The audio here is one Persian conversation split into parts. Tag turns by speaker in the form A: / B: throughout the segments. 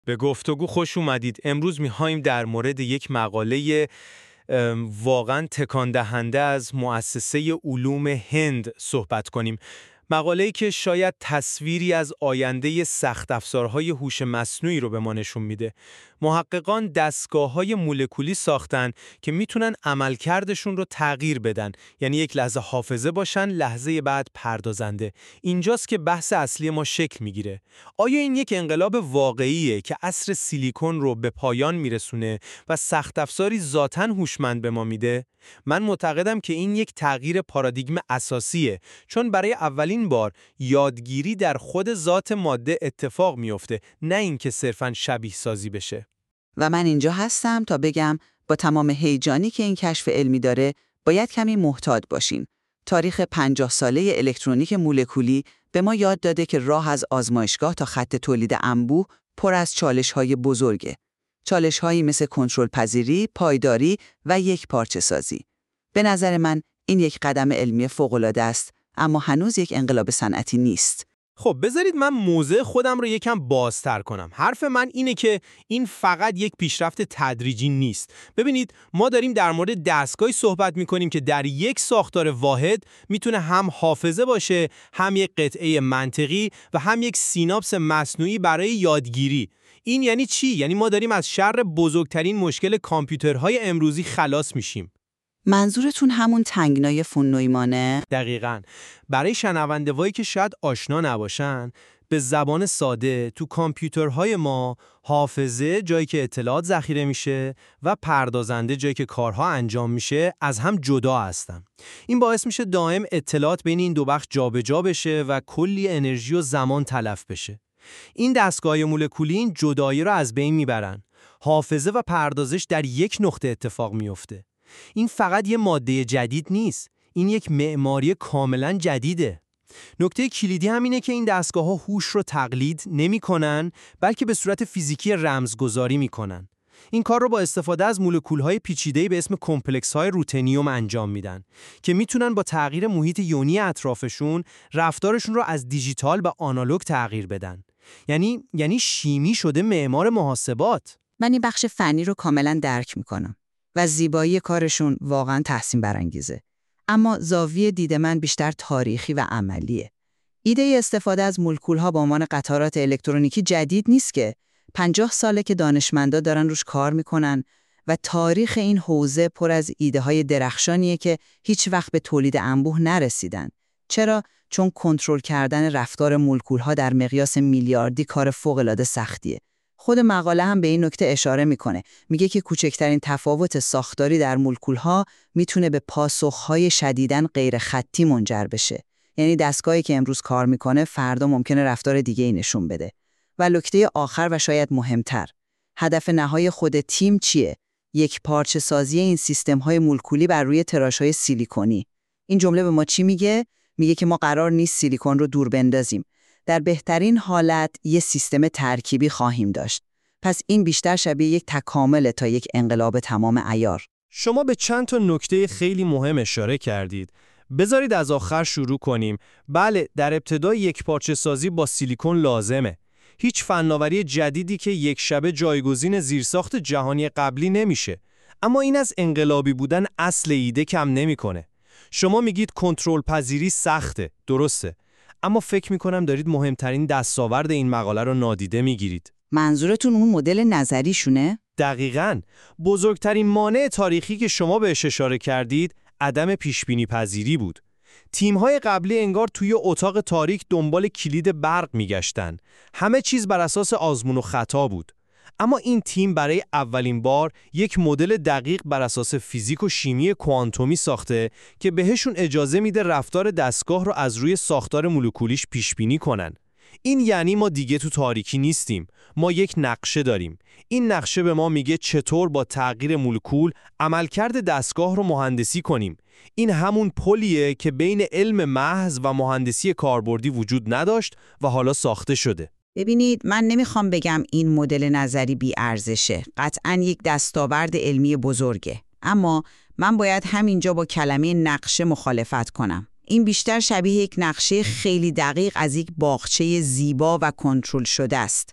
A: به گفتگو خوش اومدید. امروز می‌خوایم در مورد یک مقاله واقعاً تکان دهنده از مؤسسه علوم هند صحبت کنیم. مقاله‌ای که شاید تصویری از آینده سخت افزارهای هوش مصنوعی رو به ما نشون میده. محققان دستگاه‌های مولکولی ساختن که میتونن عملکردشون رو تغییر بدن، یعنی یک لحظه حافظه باشن، لحظه بعد پردازنده. اینجاست که بحث اصلی ما شکل میگیره. آیا این یک انقلاب واقعیه که عصر سیلیکون رو به پایان میرسونه و سخت افزاری ذاتاً هوشمند به ما میده؟ من معتقدم که این یک تغییر پارادیگم اساسیه، چون برای اولین بار یادگیری در خود ذات ماده اتفاق میفته، نه اینکه صرفاً شبیه سازی بشه.
B: و من اینجا هستم تا بگم با تمام هیجانی که این کشف علمی داره باید کمی محتاط باشین. تاریخ 50 ساله الکترونیک مولکولی به ما یاد داده که راه از آزمایشگاه تا خط تولید انبوه پر از چالش‌های بزرگه. چالش‌هایی مثل کنترل پذیری، پایداری و یک پارچه سازی. به نظر من این یک قدم علمی فوق‌العاده است، اما هنوز یک انقلاب صنعتی نیست.
A: خب بذارید من موضع خودم رو یکم بازتر کنم. حرف من اینه که این فقط یک پیشرفت تدریجی نیست. ببینید ما داریم در مورد دستگاهی صحبت می‌کنیم که در یک ساختار واحد میتونه هم حافظه باشه، هم یک قطعه منطقی و هم یک سیناپس مصنوعی برای یادگیری. این یعنی چی؟ یعنی ما داریم از شر بزرگترین مشکل کامپیوترهای امروزی خلاص میشیم.
B: منظورتون همون تنگنای فون نویمانه؟
A: دقیقاً. برای شنونده‌هایی که شاید آشنا نباشن، به زبان ساده تو کامپیوترهای ما حافظه جایی که اطلاعات ذخیره میشه و پردازنده جایی که کارها انجام میشه از هم جدا هستن. این باعث میشه دائم اطلاعات بین این دو بخش جابجا بشه و کلی انرژی و زمان تلف بشه. این دستگاه‌های مولکولی این جدایی رو از بین میبرن. حافظه و پردازش در یک نقطه اتفاق میفته. این فقط یه ماده جدید نیست، این یک معماری کاملا جدیده. نکته کلیدی همینه که این دستگاه‌ها هوش رو تقلید نمی‌کنن، بلکه به صورت فیزیکی رمزگذاری می‌کنن. این کار رو با استفاده از مولکول‌های پیچیده‌ای به اسم کمپلکس‌های روتنیوم انجام میدن که میتونن با تغییر محیط یونی اطرافشون رفتارشون رو از دیجیتال به آنالوگ تغییر بدن. یعنی شیمی شده معمار محاسبات.
B: من این بخش فنی رو کاملا درک می‌کنم و زیبایی کارشون واقعا تحسین برانگیزه. اما زاویه دید من بیشتر تاریخی و عملیه. ایده استفاده از مولکول‌ها به عنوان قطارات الکترونیکی جدید نیست که 50 ساله که دانشمندا دارن روش کار میکنن و تاریخ این حوزه پر از ایده‌های درخشانیه که هیچ وقت به تولید انبوه نرسیدن. چرا؟ چون کنترل کردن رفتار مولکول‌ها در مقیاس میلیاردی کار فوق‌العاده سختیه. خود مقاله هم به این نکته اشاره میکنه. میگه که کوچکترین تفاوت ساختاری در مولکول‌ها میتونه به پاسخ‌های شدیداً غیر خطی منجر بشه. یعنی دستگاهی که امروز کار میکنه فردا ممکنه رفتار دیگه‌ای نشون بده. و نکته آخر و شاید مهمتر، هدف نهایی خود تیم چیه؟ یک پارچه سازی این سیستم‌های مولکولی بر روی تراش‌های سیلیکونی. این جمله به ما چی میگه؟ میگه که ما قرار نیست سیلیکون رو دور بندازیم. در بهترین حالت یه سیستم ترکیبی خواهیم داشت. پس این بیشتر شبیه یک تکامل تا یک انقلاب تمام عیار.
A: شما به چند تا نکته خیلی مهم اشاره کردید. بذارید از آخر شروع کنیم. بله، در ابتدا یک پارچه سازی با سیلیکون لازمه. هیچ فناوری جدیدی که یک شبه جایگزین زیرساخت جهانی قبلی نمیشه. اما این از انقلابی بودن اصل ایده کم نمیکنه. شما میگید کنترل پذیری سخته، درسته. اما فکر میکنم دارید مهمترین دستاورد این مقاله رو نادیده میگیرید.
B: منظورتون اون مدل نظریشونه؟
A: دقیقاً. بزرگترین مانع تاریخی که شما بهش اشاره کردید، عدم پیشبینی پذیری بود. تیم‌های قبلی انگار توی اتاق تاریک دنبال کلید برق میگشتن. همه چیز بر اساس آزمون و خطا بود. اما این تیم برای اولین بار یک مدل دقیق بر اساس فیزیک و شیمی کوانتومی ساخته که بهشون اجازه میده رفتار دستگاه رو از روی ساختار مولکولیش پیش بینی کنن. این یعنی ما دیگه تو تاریکی نیستیم. ما یک نقشه داریم. این نقشه به ما میگه چطور با تغییر مولکول عملکرد دستگاه رو مهندسی کنیم. این همون پلیه که بین علم محض و مهندسی کاربردی وجود نداشت و حالا ساخته شده.
B: ببینید، من نمیخوام بگم این مدل نظری بی ارزشه. قطعاً یک دستاورد علمی بزرگه. اما من باید همینجا با کلمه نقشه مخالفت کنم. این بیشتر شبیه یک نقشه خیلی دقیق از یک باغچه زیبا و کنترل شده است.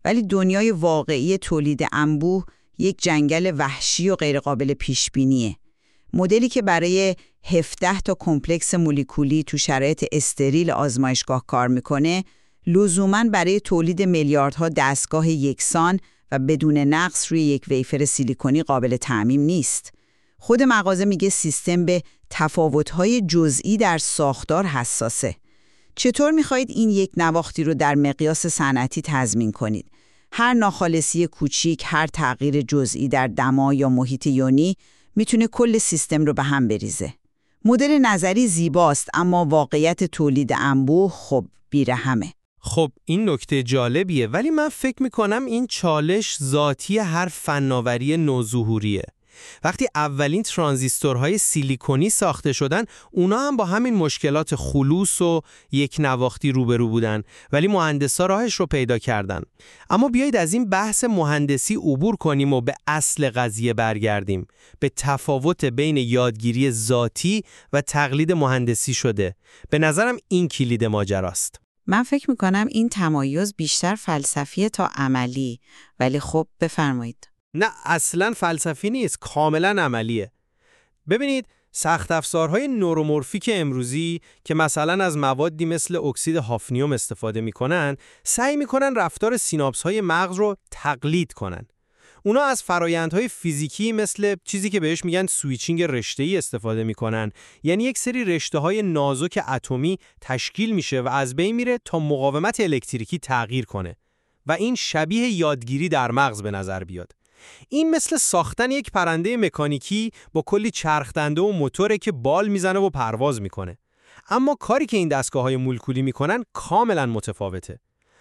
B: ولی دنیای واقعی تولید انبوه یک جنگل وحشی و غیرقابل پیشبینیه. مدلی که برای 17 تا کمپلکس مولکولی تو شرایط استریل آزمایشگاه کار میکنه، لزوماً برای تولید میلیاردها دستگاه یکسان و بدون نقص روی یک ویفر سیلیکونی قابل تعمیم نیست. خود مغازه میگه سیستم به تفاوت‌های جزئی در ساختار حساسه. چطور میخواهید این یک نواختی رو در مقیاس صنعتی تضمین کنید؟ هر ناخالصی کوچیک، هر تغییر جزئی در دما یا محیط یونی میتونه کل سیستم رو به هم بریزه. مدل نظری زیباست، اما واقعیت تولید انبوه خب بیرحمه.
A: خب این نکته جالبیه، ولی من فکر میکنم این چالش ذاتی هر فناوری نوظهوریه. وقتی اولین ترانزیستورهای سیلیکونی ساخته شدن، اونا هم با همین مشکلات خلوص و یک نواختی روبرو بودن، ولی مهندسا راهش رو پیدا کردن. اما بیایید از این بحث مهندسی عبور کنیم و به اصل قضیه برگردیم، به تفاوت بین یادگیری ذاتی و تقلید مهندسی شده. به نظرم این کلید ماجراست.
B: من فکر میکنم این تمایز بیشتر فلسفیه تا عملی، ولی خب بفرمایید.
A: نه اصلاً فلسفی نیست، کاملاً عملیه. ببینید سخت افزارهای نورومورفیک امروزی که مثلا از موادی مثل اکسید هافنیوم استفاده میکنن، سعی میکنن رفتار سیناپس‌های مغز رو تقلید کنن. اونا از فرایندهای فیزیکی مثل چیزی که بهش میگن سویچینگ رشته‌ای استفاده میکنن، یعنی یک سری رشته‌های نازک اتمی تشکیل میشه و از بین میره تا مقاومت الکتریکی تغییر کنه و این شبیه یادگیری در مغز به نظر بیاد. این مثل ساختن یک پرنده مکانیکی با کلی چرخدنده و موتوره که بال میزنه و پرواز میکنه. اما کاری که این دستگاه‌های مولکولی میکنن کاملا متفاوته.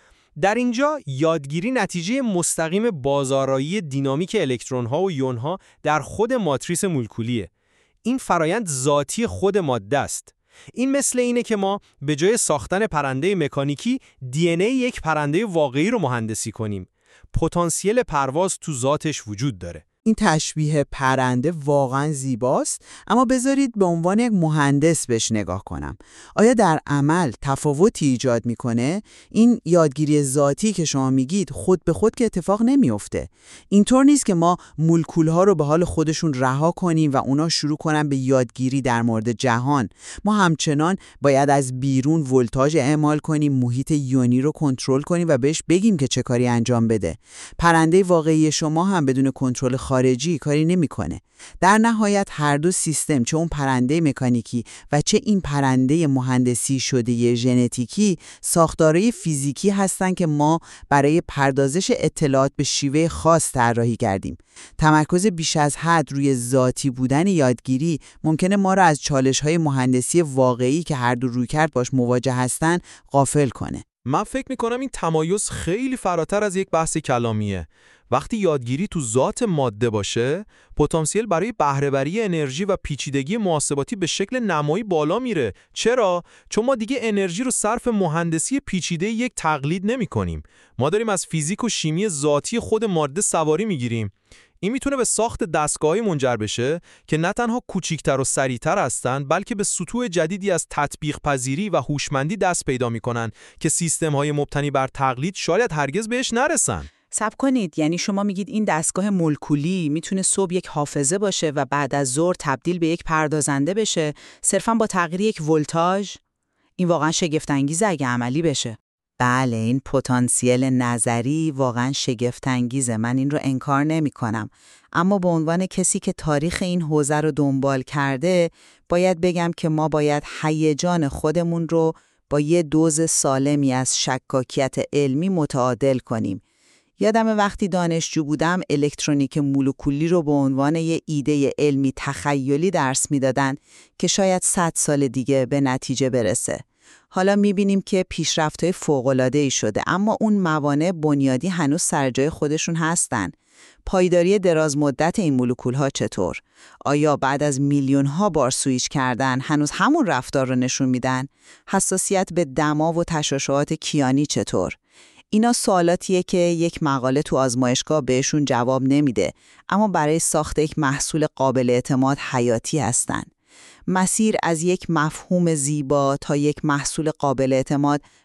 A: در اینجا یادگیری نتیجه مستقیم بازآرایی دینامیک الکترون‌ها و یون‌ها در خود ماتریس مولکولیه. این فرایند ذاتی خود ماده است. این مثل اینه که ما به جای ساختن پرنده مکانیکی دی ان ای یک پرنده واقعی رو مهندسی کنیم. پتانسیل پرواز تو ذاتش وجود داره.
C: این تشبیه پرنده واقعا زیباست، اما بذارید به عنوان یک مهندس بهش نگاه کنم. آیا در عمل تفاوتی ایجاد میکنه؟ این یادگیری ذاتی که شما میگید خود به خود که اتفاق نمیفته. اینطور نیست که ما مولکول‌ها رو به حال خودشون رها کنیم و اونا شروع کنن به یادگیری در مورد جهان. ما همچنان باید از بیرون ولتاژ اعمال کنیم، محیط یونی رو کنترل کنیم و بهش بگیم که چه کاری انجام بده. پرنده واقعی شما هم بدون کنترل خارجی کاری نمیکنه. در نهایت هر دو سیستم، چه اون پرنده مکانیکی و چه این پرنده مهندسی شده ژنتیکی، ساختارهای فیزیکی هستن که ما برای پردازش اطلاعات به شیوه خاص طراحی کردیم. تمرکز بیش از حد روی ذاتی بودن یادگیری ممکنه ما را از چالش‌های مهندسی واقعی که هر دو رویکرد باش مواجه هستن غافل کنه.
D: من فکر میکنم این تمایز خیلی فراتر از یک بحث کلامیه. وقتی یادگیری تو ذات ماده باشه، پتانسیل برای بهره‌وری انرژی و پیچیدگی محاسباتی به شکل نمایی بالا میره. چرا؟ چون ما دیگه انرژی رو صرف مهندسی پیچیده یک تقلید نمی‌کنیم. ما داریم از فیزیک و شیمی ذاتی خود ماده سواری میگیریم. این میتونه به ساخت دستگاهی منجر بشه که نه تنها کوچیک‌تر و سریع‌تر هستن، بلکه به سطوح جدیدی از تطبیق پذیری و هوشمندی دست پیدا میکنن که سیستم‌های مبتنی بر تقلید شاید هرگز بهش نرسن.
B: صبر کنید، یعنی شما میگید این دستگاه مولکولی میتونه صبح یک حافظه باشه و بعد از ظهر تبدیل به یک پردازنده بشه صرفاً با تغییر یک ولتاژ؟ این واقعاً شگفت‌انگیزه اگه عملی بشه. بله، این پتانسیل نظری واقعاً شگفت‌انگیزه، من این رو انکار نمی‌کنم. اما به عنوان کسی که تاریخ این حوزه رو دنبال کرده، باید بگم که ما باید هیجان خودمون رو با یه دوز سالمی از شکاکیت علمی متعادل کنیم. یادم وقتی دانشجو بودم الکترونیک مولکولی رو به عنوان یه ایده علمی تخیلی درس میدادن که شاید 100 سال دیگه به نتیجه برسه. حالا میبینیم که پیشرفت‌های فوق‌العاده‌ای شده، اما اون موانع بنیادی هنوز سر جای خودشون هستن. پایداری دراز مدت این مولکول‌ها چطور؟ آیا بعد از میلیون‌ها بار سویچ کردن هنوز همون رفتار رو نشون میدن؟ حساسیت به دما و تشعشعات کیانی چطور؟ اینا سوالاتیه که یک مقاله تو آزمایشگاه بهشون جواب نمیده، اما برای ساخت یک محصول قابل اعتماد حیاتی هستن. مسیر از یک مفهوم زیبا تا یک محصول قابل اعتماد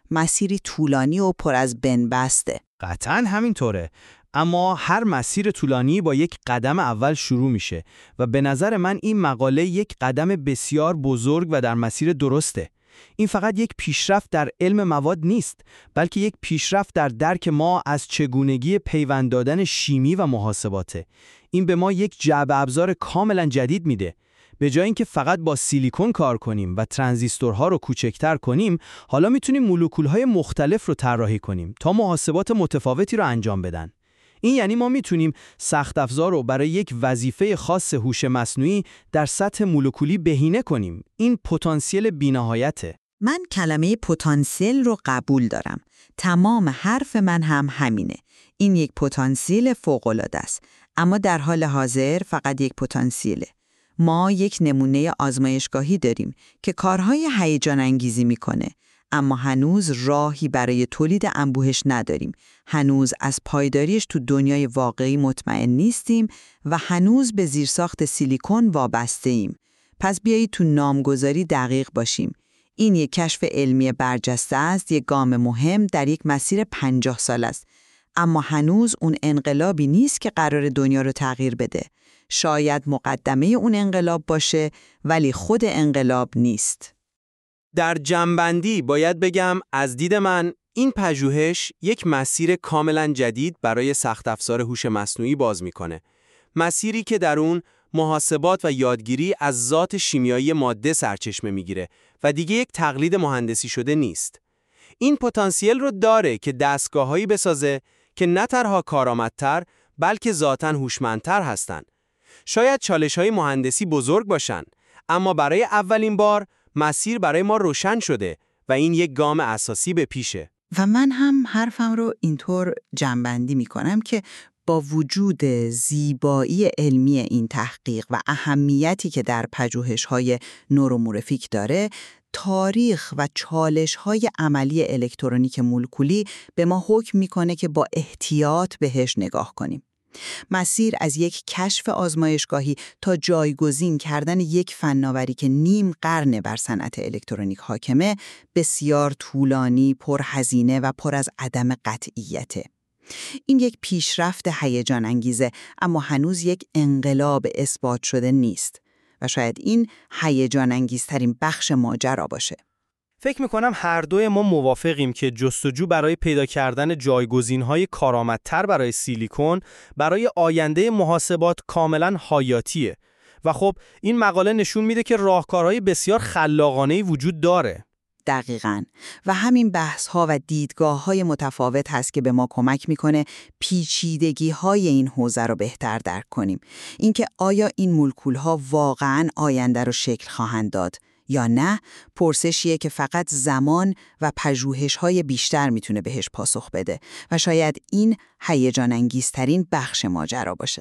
B: مسیری طولانی و پر از بنبسته.
A: قطعاً همینطوره. اما هر مسیر طولانی با یک قدم اول شروع میشه و به نظر من این مقاله یک قدم بسیار بزرگ و در مسیر درسته. این فقط یک پیشرفت در علم مواد نیست، بلکه یک پیشرفت در درک ما از چگونگی پیوند دادن شیمی و محاسباته. این به ما یک جعبه ابزار کاملا جدید میده. به جای اینکه فقط با سیلیکون کار کنیم و ترانزیستورها رو کوچکتر کنیم، حالا میتونیم مولکول‌های مختلف رو طراحی کنیم تا محاسبات متفاوتی رو انجام بدن. این یعنی ما میتونیم سخت افزار رو برای یک وظیفه خاص هوش مصنوعی در سطح مولکولی بهینه کنیم. این پتانسیل بی‌نهایته.
B: من کلمه پتانسیل رو قبول دارم. تمام حرف من هم همینه. این یک پتانسیل فوق‌العاده است. اما در حال حاضر فقط یک پتانسیله. ما یک نمونه آزمایشگاهی داریم که کارهای هیجان انگیزی میکنه، اما هنوز راهی برای تولید انبوهش نداریم. هنوز از پایداریش تو دنیای واقعی مطمئن نیستیم و هنوز به زیرساخت سیلیکون وابسته ایم. پس بیایید تو نامگذاری دقیق باشیم. این یک کشف علمی برجسته است، یک گام مهم در یک مسیر 50 سال است. اما هنوز اون انقلابی نیست که قرار دنیا رو تغییر بده. شاید مقدمه اون انقلاب باشه، ولی خود انقلاب نیست.
A: در جمع‌بندی باید بگم از دید من این پژوهش یک مسیر کاملا جدید برای سخت افزار هوش مصنوعی باز میکنه. مسیری که در اون محاسبات و یادگیری از ذات شیمیایی ماده سرچشمه میگیره و دیگه یک تقلید مهندسی شده نیست. این پتانسیل رو داره که دستگاه‌هایی بسازه که نه تنها کارآمدتر بلکه ذاتاً هوشمندتر هستن. شاید چالش‌های مهندسی بزرگ باشن، اما برای اولین بار مسیر برای ما روشن شده و این یک گام اساسی به پیشه.
B: و من هم حرفم رو اینطور جمع‌بندی می‌کنم که با وجود زیبایی علمی این تحقیق و اهمیتی که در پژوهش‌های نورومورفیک داره، تاریخ و چالش‌های عملی الکترونیک مولکولی به ما حکم می‌کنه که با احتیاط بهش نگاه کنیم. مسیر از یک کشف آزمایشگاهی تا جایگزین کردن یک فناوری که نیم قرن بر صنعت الکترونیک حاکمه، بسیار طولانی، پرهزینه و پر از عدم قطعیته. این یک پیشرفت هیجان انگیزه، اما هنوز یک انقلاب اثبات شده نیست و شاید این هیجان انگیزترین بخش ماجرا باشه.
A: فکر میکنم هر دوی ما موافقیم که جستجو برای پیدا کردن جایگزین‌های کارآمدتر برای سیلیکون برای آینده محاسبات کاملا حیاتیه و خب این مقاله نشون میده که راهکارهای بسیار خلاقانه‌ای وجود داره.
B: دقیقاً. و همین بحث‌ها و دیدگاه‌های متفاوت هست که به ما کمک میکنه پیچیدگی‌های این حوزه رو بهتر درک کنیم. اینکه آیا این مولکول‌ها واقعاً آینده رو شکل خواهند داد یا نه، پرسشیه که فقط زمان و پژوهش‌های بیشتر میتونه بهش پاسخ بده و شاید این هیجان انگیزترین بخش ماجرا باشه.